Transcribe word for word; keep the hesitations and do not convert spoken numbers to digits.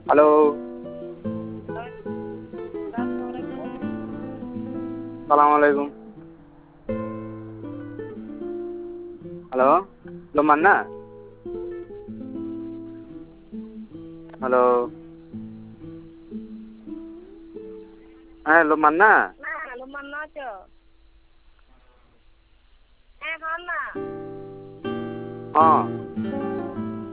Hello সালাম আলাইকুম hello hello Manna hello হ্যাঁ hello Manna Halo mana aja? Eh, Hana. হ্যাঁ